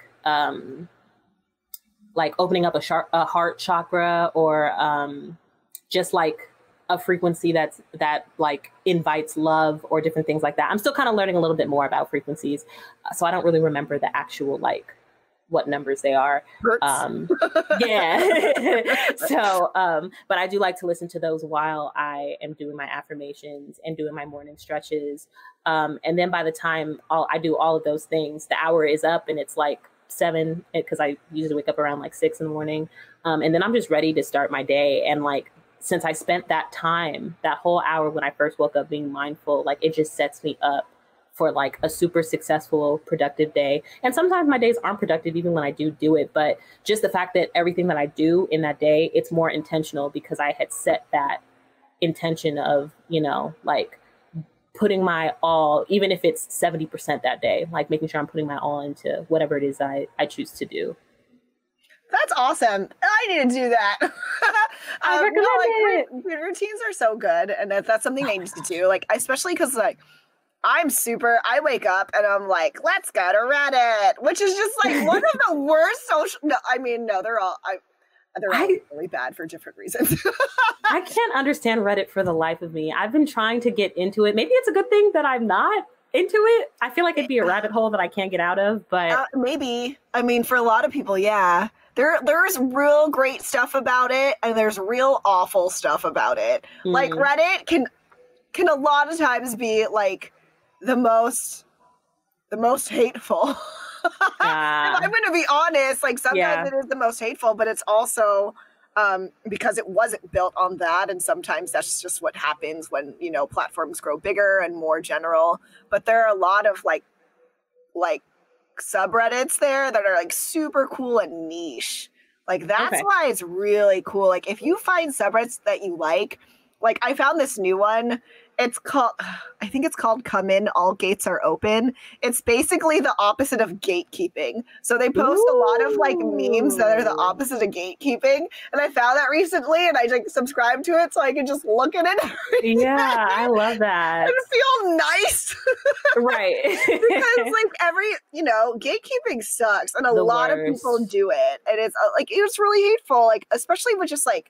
opening up a heart chakra, or just like a frequency that like invites love, or different things like that. I'm still kind of learning a little bit more about frequencies. So I don't really remember the actual like what numbers they are. Hurts. Yeah. So, but I do like to listen to those while I am doing my affirmations and doing my morning stretches. And then by the time I do all of those things, the hour is up and it's like 7, because I usually wake up around like 6 in the morning. And then I'm just ready to start my day. And like, since I spent that time, that whole hour when I first woke up being mindful, like it just sets me up for like a super successful, productive day. And sometimes my days aren't productive even when I do it. But just the fact that everything that I do in that day, it's more intentional because I had set that intention of, like putting my all, even if it's 70% that day, like making sure I'm putting my all into whatever it is I choose to do. That's awesome. I need to do that. I recommend it. Routines are so good. And that's something I need to do. Like, especially because like, I wake up and I'm like, let's go to Reddit, which is just like one of the worst social. No, I mean, no, they're all really bad for different reasons. I can't understand Reddit for the life of me. I've been trying to get into it. Maybe it's a good thing that I'm not into it. I feel like it'd be a rabbit hole that I can't get out of, but maybe. I mean, for a lot of people, yeah. There's real great stuff about it, and there's real awful stuff about it. Mm. Like Reddit can a lot of times be like the most hateful. If I'm going to be honest, like sometimes it is the most hateful, but it's also because it wasn't built on that. And sometimes that's just what happens when, platforms grow bigger and more general. But there are a lot of like subreddits there that are like super cool and niche. Like that's why it's really cool. Like if you find subreddits that you like I found this new one. I think it's called Come In, All Gates Are Open. It's basically the opposite of gatekeeping. So they post a lot of like memes that are the opposite of gatekeeping. And I found that recently and I like subscribed to it so I could just look at it. Yeah, I love that. And feel nice. Right. Because like gatekeeping sucks and a lot of people do it. And it's really hateful. Like, especially with just like,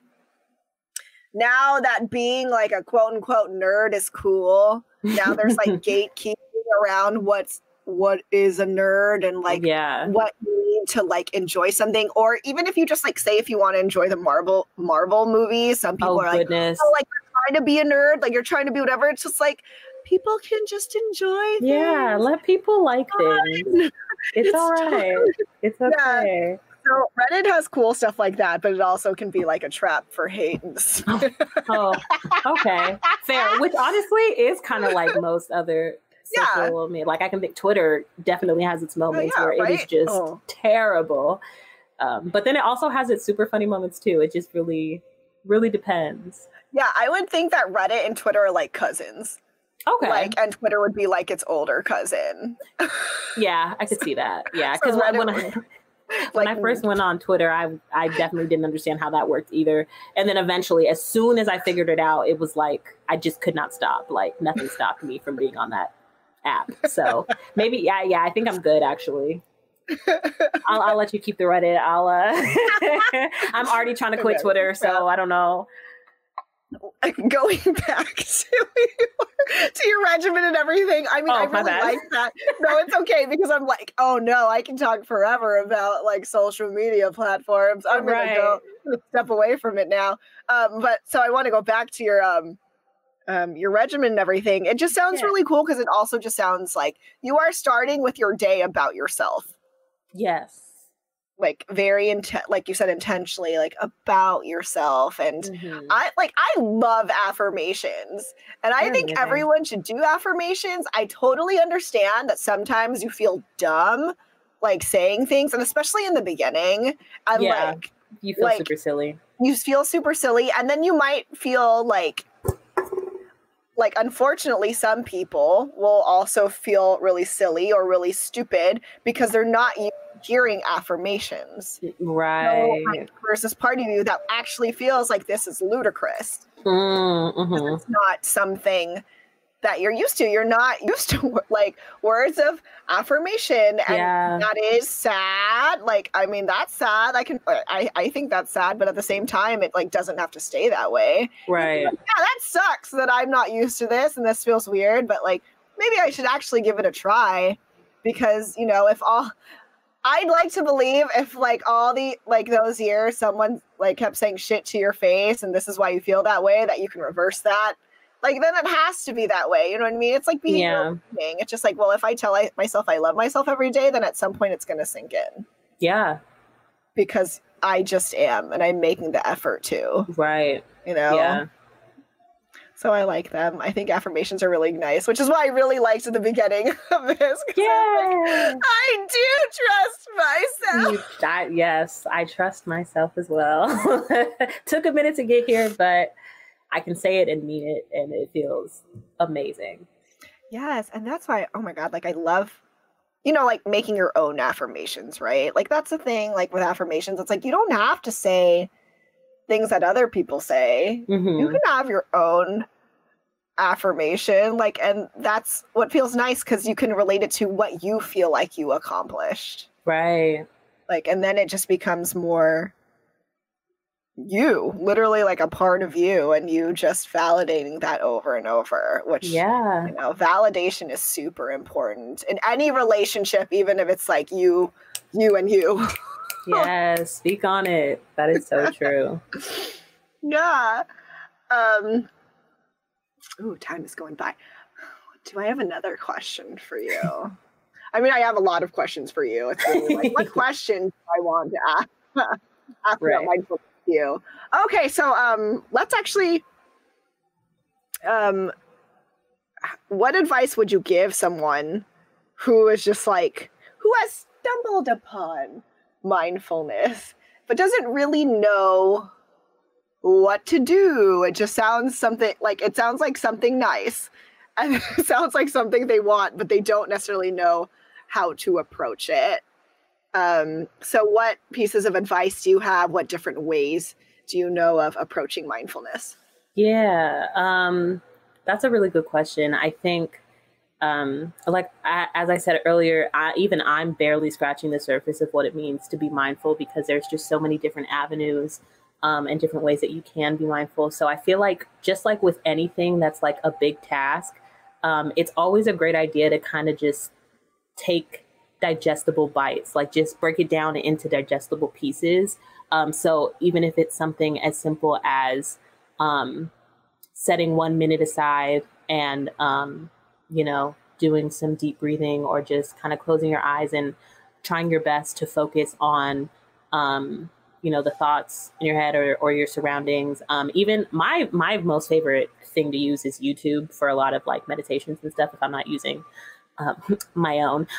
now that being like a quote unquote nerd is cool, now there's like gatekeeping around what is a nerd and like what you need to like enjoy something. Or even if you just like say if you want to enjoy the Marvel movies, some people are like, like you're trying to be a nerd, like you're trying to be whatever. It's just like people can just enjoy things. Yeah, let people like things. It's all right. It's okay. Yeah. So Reddit has cool stuff like that, but it also can be like a trap for hate. Oh, okay. Fair. Which honestly is kind of like most other social media. Like I can think Twitter definitely has its moments where it is just terrible. But then it also has its super funny moments too. It just really, really depends. Yeah, I would think that Reddit and Twitter are like cousins. Okay. And Twitter would be like its older cousin. Yeah, I could see that. Yeah, because when I first went on Twitter, I definitely didn't understand how that worked either. And then eventually, as soon as I figured it out, it was like, I just could not stop. Like nothing stopped me from being on that app. So maybe, yeah, I think I'm good actually. I'll let you keep the Reddit. I'm already trying to quit Twitter, so I don't know. Going back to your regimen and everything. I mean, I really like that. No, it's okay because I'm like, oh no, I can talk forever about like social media platforms. I'm gonna go step away from it now. But so I want to go back to your regimen and everything. It just sounds really cool because it also just sounds like you are starting with your day about yourself. Yes. Like very like you said, intentionally, like about yourself. And I love affirmations, and I think everyone should do affirmations. I totally understand that sometimes you feel dumb, like saying things, and especially in the beginning, and like you feel super silly. You feel super silly, and then you might feel like unfortunately, some people will also feel really silly or really stupid because they're not hearing affirmations. Right. So, there's this part of you that actually feels like this is ludicrous. It's not something that you're used to. You're not used to like words of affirmation, and that is sad. Like, I mean, that's sad. I think that's sad, but at the same time, it like doesn't have to stay that way. Right. Like, yeah, that sucks that I'm not used to this, and this feels weird. But like, maybe I should actually give it a try, because if I'd like to believe if like all the like those years someone like kept saying shit to your face and this is why you feel that way, that you can reverse that. Like then it has to be that way. You know what I mean? It's like behavioral thinking. It's just like, well, if I tell myself I love myself every day, then at some point it's going to sink in. Yeah. Because I just am and I'm making the effort to. Right. You know? Yeah. So I like them. I think affirmations are really nice, which is why I really liked the beginning of this. Yeah. Like, I do trust myself. Yes, I trust myself as well. Took a minute to get here, but I can say it and mean it, and it feels amazing. Yes, and that's why, oh my God, like I love, you know, like making your own affirmations, right? Like that's the thing, like with affirmations, it's like you don't have to say things that other people say. Mm-hmm. You can have your own affirmation, like, and that's what feels nice because you can relate it to what you feel like you accomplished. Right. Like, and then it just becomes more you, literally like a part of you, and you just validating that over and over, which, you know, validation is super important in any relationship, even if it's like you and you. Yes, speak on it. That is so true. Yeah. Ooh, time is going by. Do I have another question for you? I mean, I have a lot of questions for you. It's really like, what question do I want to ask? Right. Mindful you. Okay, so let's actually what advice would you give someone who is just like, who has stumbled upon mindfulness but doesn't really know what to do? It just sounds it sounds like something nice and it sounds like something they want, but they don't necessarily know how to approach it. So what pieces of advice do you have? What different ways do you know of approaching mindfulness? Yeah, that's a really good question. I think, as I said earlier, I'm barely scratching the surface of what it means to be mindful, because there's just so many different avenues and different ways that you can be mindful. So I feel like just like with anything that's like a big task, it's always a great idea to kind of just take digestible bites, like just break it down into digestible pieces. So even if it's something as simple as setting 1 minute aside and, you know, doing some deep breathing, or just kind of closing your eyes and trying your best to focus on, you know, the thoughts in your head or your surroundings. Even my most favorite thing to use is YouTube for a lot of like meditations and stuff, if I'm not using my own.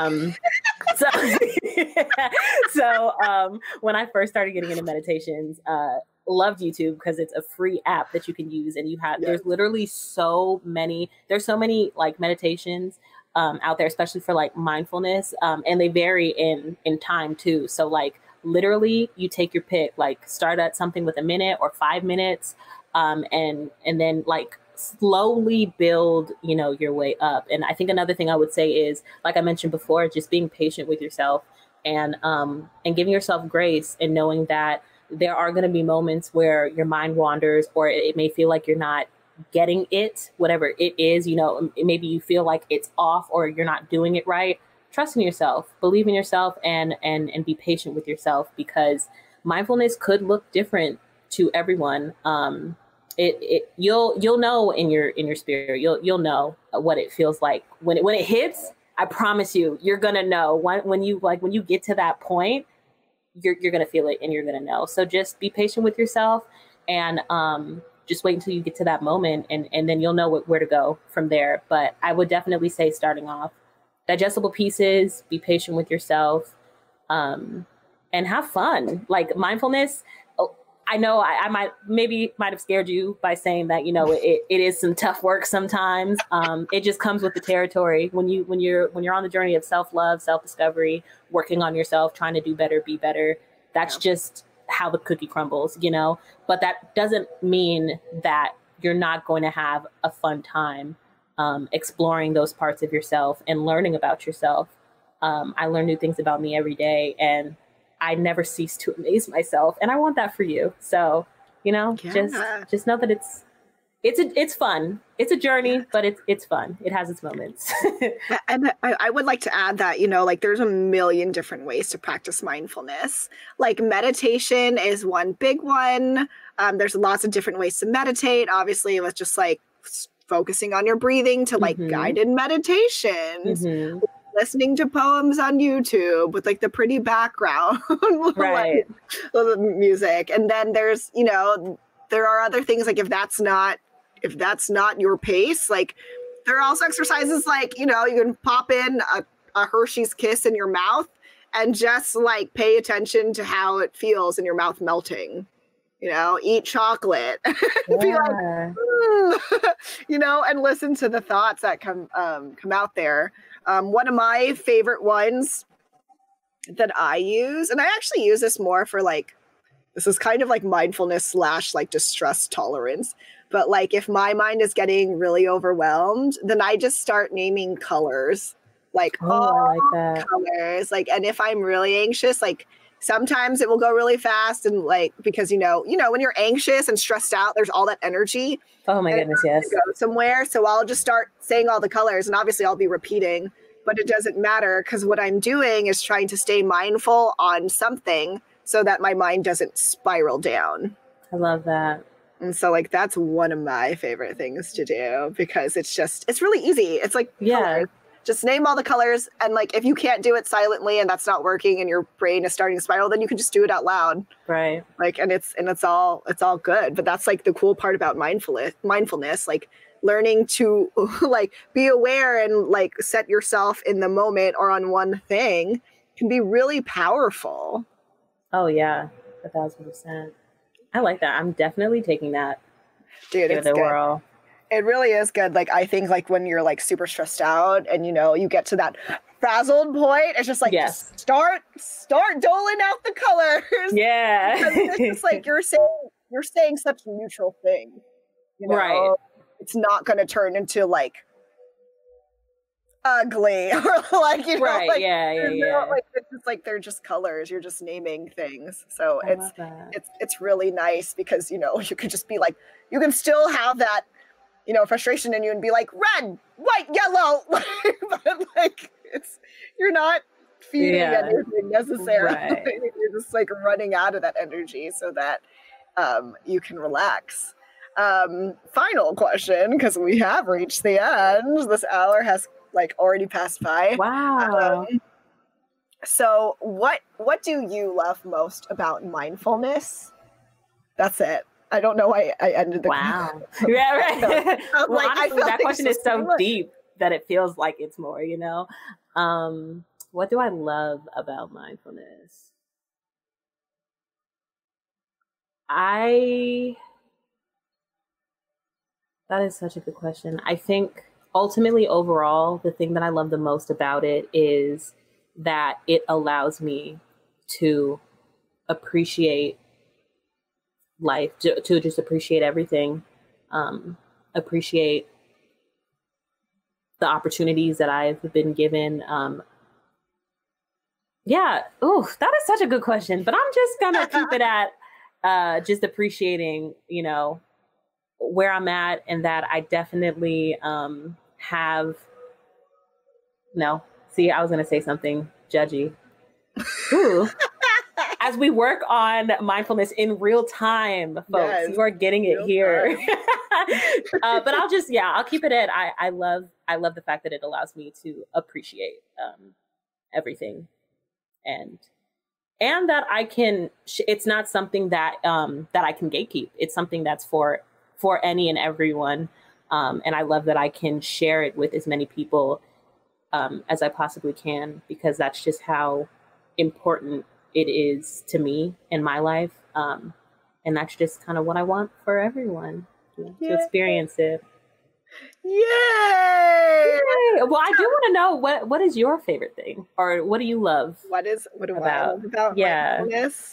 So when I first started getting into meditations, loved YouTube because it's a free app that you can use, and there's literally there's so many like meditations out there, especially for like mindfulness, and they vary in time too. So like literally you take your pick, like start at something with a minute or 5 minutes, and then like slowly build, you know, your way up. And I think another thing I would say is, like I mentioned before, just being patient with yourself and giving yourself grace, and knowing that there are going to be moments where your mind wanders, or it may feel like you're not getting it, whatever it is, you know, maybe you feel like it's off or you're not doing it right. Trust in yourself, believe in yourself, and be patient with yourself, because mindfulness could look different to everyone. You'll know in your spirit, you'll know what it feels like when it hits. I promise you're gonna know when you get to that point, you're gonna feel it and you're gonna know. So just be patient with yourself, and just wait until you get to that moment, and then you'll know where to go from there. But I would definitely say, starting off, digestible pieces, be patient with yourself, and have fun. Like mindfulness, I know I might have scared you by saying that, you know, it is some tough work sometimes. It just comes with the territory. When you're on the journey of self-love, self-discovery, working on yourself, trying to do better, be better, that's just how the cookie crumbles, you know. But that doesn't mean that you're not going to have a fun time exploring those parts of yourself and learning about yourself. I learn new things about me every day, and I never cease to amaze myself, and I want that for you. So, you know, just know that it's fun. It's a journey, but it's fun. It has its moments. And I would like to add that, like there's a million different ways to practice mindfulness. Like meditation is one big one. There's lots of different ways to meditate. Obviously, with just like focusing on your breathing to like guided meditations, listening to poems on YouTube with like the pretty background, Right? like, music. And then there's, there are other things like if that's not your pace, like there are also exercises like, you can pop in a Hershey's Kiss in your mouth and just like pay attention to how it feels in your mouth melting. Eat chocolate. Be like, and listen to the thoughts that come out there. One of my favorite ones that I use, and I actually use this more for like, this is kind of like mindfulness / like distress tolerance. But like if my mind is getting really overwhelmed, then I just start naming colors. Like, I like that. Colors. Like, and if I'm really anxious, like sometimes it will go really fast and like, because, when you're anxious and stressed out, there's all that energy. Oh my goodness, yes. To go somewhere. So I'll just start saying all the colors and obviously I'll be repeating, but it doesn't matter because what I'm doing is trying to stay mindful on something so that my mind doesn't spiral down. I love that. And so like, that's one of my favorite things to do because it's really easy. It's like, colors. Just name all the colors. And like, if you can't do it silently and that's not working and your brain is starting to spiral, then you can just do it out loud. Right. Like, and it's all good. But that's like the cool part about mindfulness, like learning to like be aware and like set yourself in the moment or on one thing can be really powerful. Oh yeah, 1,000%. I like that. I'm definitely taking that. Dude, it's good. Whirl. It really is good. Like, I think like when you're like super stressed out and, you get to that frazzled point, it's just like, just start doling out the colors. Yeah. It's just like, you're saying such a neutral thing. Right. It's not going to turn into like ugly or like, right. like, yeah. Like, it's just like, they're just colors. You're just naming things. So it's really nice because, you could just be like, you can still have that, frustration in you and be like red, white, yellow, but like you're not feeding anything necessarily. Right. You're just like running out of that energy so that you can relax. Final question, because we have reached the end. This hour has like already passed by. Wow. So what do you love most about mindfulness? That's it. I don't know why I ended the wow. Yeah, right. Well, like, honestly, that question is so deep that it feels like it's more, What do I love about mindfulness? That is such a good question. I think ultimately overall, the thing that I love the most about it is that it allows me to appreciate life, to just appreciate everything, appreciate the opportunities that I've been given. Yeah. Oh, that is such a good question, but I'm just gonna keep it at just appreciating, where I'm at, and that I definitely have. No, see, I was gonna say something judgy. Ooh. As we work on mindfulness in real time, folks, you are getting it here. But I'll keep it at, I love the fact that it allows me to appreciate everything, and that I can, it's not something that I can gatekeep. It's something that's for any and everyone. And I love that I can share it with as many people as I possibly can, because that's just how important it is to me in my life. And that's just kind of what I want for everyone to experience it. Yay! Well, I do want to know what is your favorite thing, or what do you love? What do I love about mindfulness?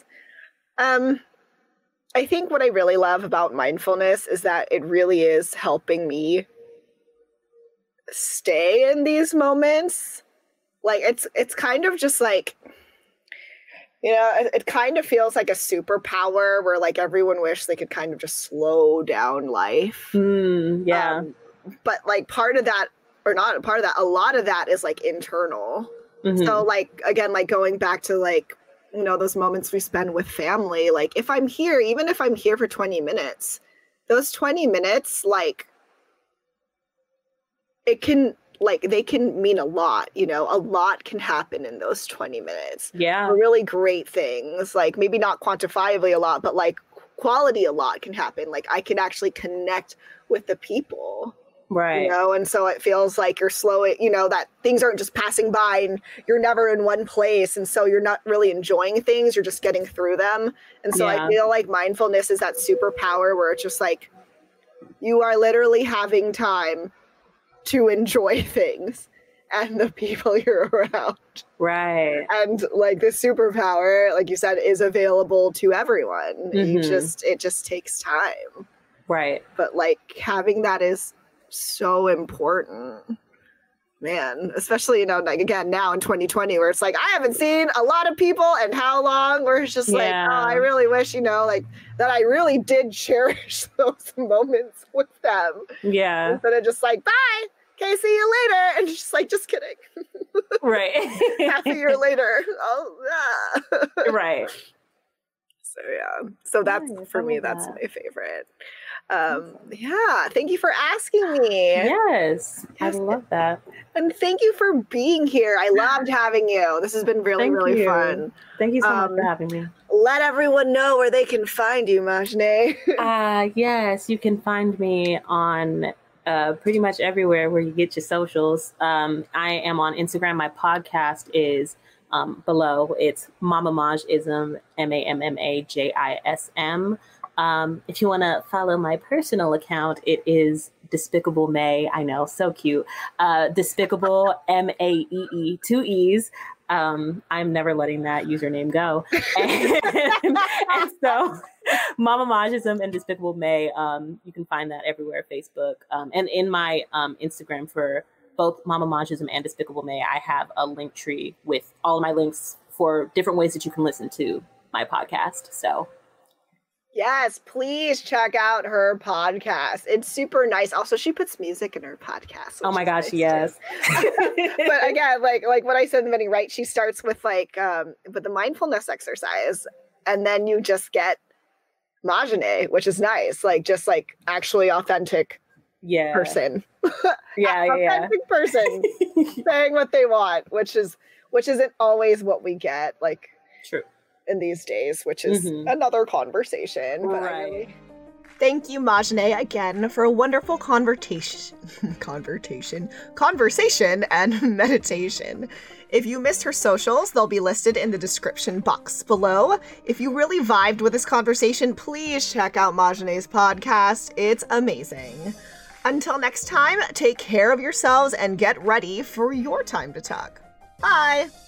I think what I really love about mindfulness is that it really is helping me stay in these moments. Like it's kind of just like, You know, it kind of feels like a superpower where like everyone wished they could kind of just slow down life. Yeah. But like part of that, or not part of that, a lot of that is like internal. So like, again, like going back to like, you know, those moments we spend with family, like if I'm here, even if I'm here for 20 minutes, those 20 minutes, like it can, like they can mean a lot, you know, a lot can happen in those 20 minutes. Yeah. Really great things, like maybe not quantifiably a lot, but like quality a lot can happen. Like I can actually connect with the people. Right. You know, and so it feels like you're slowing, you know, that things aren't just passing by and you're never in one place. And so you're not really enjoying things, you're just getting through them. And so I feel like mindfulness is that superpower where it's just like you are literally having time to enjoy things and the people you're around. Right. And like the superpower, like you said, is available to everyone. It just takes time. Right. But like having that is so important, man, especially, you know, like again now in 2020 where it's like I haven't seen a lot of people and how long, where it's just like, oh, I really wish, you know, like that I really did cherish those moments with them, instead of just like, bye, okay, see you later, and just like, just kidding. Right. Half a year later. Right. So yeah, so that's for me, that's my favorite. Yeah, thank you for asking me. Yes, I love that. And thank you for being here. I loved having you. This has been really fun. Thank you so much for having me. Let everyone know where they can find you, Majne. Yes, you can find me on pretty much everywhere where you get your socials. I am on Instagram. My podcast is below. It's Mama Majism, MAMMAJISM. If you want to follow my personal account, it is Despicable May. I know, so cute. Despicable MAEE, 2 E's. I'm never letting that username go. And so Mama Majism and Despicable May, you can find that everywhere, Facebook. And in my Instagram for both Mama Majism and Despicable May, I have a link tree with all of my links for different ways that you can listen to my podcast. So yes, please check out her podcast. It's super nice. Also, she puts music in her podcast. Oh my gosh, yes. But again, like what I said in the beginning, right? She starts with like with the mindfulness exercise, and then you just get Majne, which is nice. Like just like actually authentic person. Authentic person saying what they want, which isn't always what we get. Like true. In these days, which is another conversation. But right. Thank you, Majne, again for a wonderful conversation and meditation. If you missed her socials, they'll be listed in the description box below. If you really vibed with this conversation, please check out Majne's podcast. It's amazing. Until next time, take care of yourselves and get ready for your time to talk. Bye!